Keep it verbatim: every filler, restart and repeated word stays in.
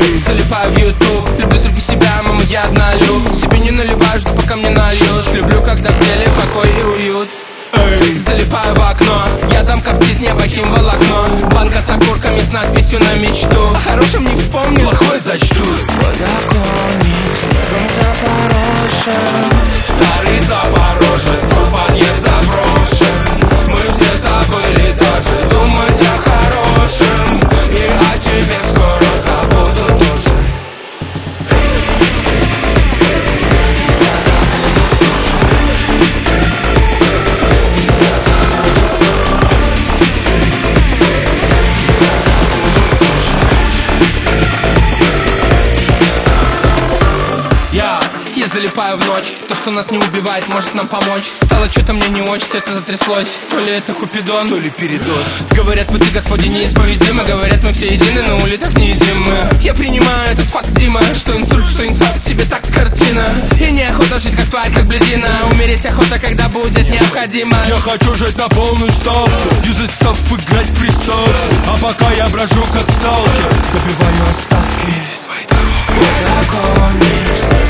эй, залипаю в ютуб. Люблю только себя, мама, я однолюб. Себе не наливаю, жду пока мне нальют. Люблю, когда в теле покой и уют. Эй, залипаю в окно, я там коптит небо химволокно. Банка с окурками с надписью на мечту. О хорошем не вспомню, плохое зачту. Подоконник снегом запорошен. Старый Запорожец, у подъезд заброшен. Мы все забыли даже думать о хорошем. И о тебе скоро забуду тоже. Тебя забуду тоже. Тебя забуду. Тебя забуду тоже. Я Я залипаю в ночь. То, что нас не убивает, может нам помочь. Стало что-то мне не очень, сердце затряслось. То ли это Купидон, то ли передоз. Говорят, пути Господи неисповедимы. Говорят, мы все едины, но улиток не едим мы. Я принимаю этот факт, Дима. Что инсульт, что инфаркт, себе так картина. И неохота жить как тварь, как блядина. Умереть охота, когда будет необходимо. Я хочу жить на полную ставку, юзать став, играть в приставку. А пока я брожу как сталкер, добиваю остатки своей дороги. Подоконник